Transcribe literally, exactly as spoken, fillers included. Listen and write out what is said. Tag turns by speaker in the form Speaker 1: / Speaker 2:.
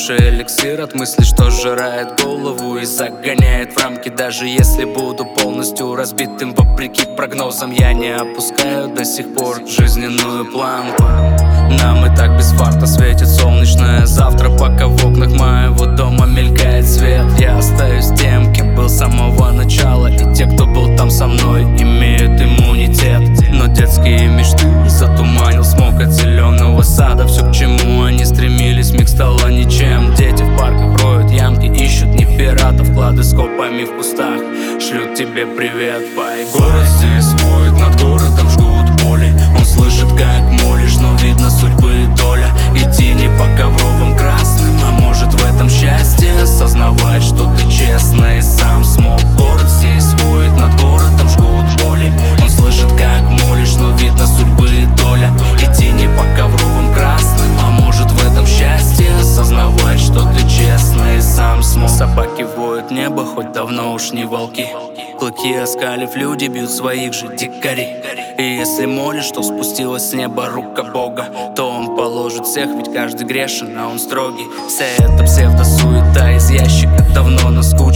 Speaker 1: лучший эликсир от мысли, что сжирает голову и загоняет в рамки. Даже если буду полностью разбитым, вопреки прогнозам, я не опускаю до сих пор жизненную планку. Нам и так без фарта светит солнечное завтра, пока в окнах моего дома мелькает свет. Я остаюсь тем, кем был с самого начала, и те, кто был там со мной, имеют иммунитет. Но детские мечты затуманил смог от зеленого сада. Все, к чему они стремились, миг стало ничем. Дети в парках роют ямки, ищут не пиратов, клады с копами в кустах шлют тебе привет, пай. Город здесь воет, над городом жгут боли. Он слышит, как молишь, но видно судьбы и доля. Идти не по ковровым красным, а может в этом счастье осознавать, что ты честно и сам смог. Город здесь воет, над городом жгут боли. Он слышит, как молишь, но видно судьбы и доля. Идти не по ковровым красным, а может в этом счастье осознавать, что ты честно и сам смог. Собаки воют небо, хоть давно уж не волки. Клыки оскалив, люди бьют своих же дикарей. И если молишь, что спустилась с неба рука Бога, то он положит всех, ведь каждый грешен, а он строгий. Вся эта псевдосуета из ящика давно наскучила.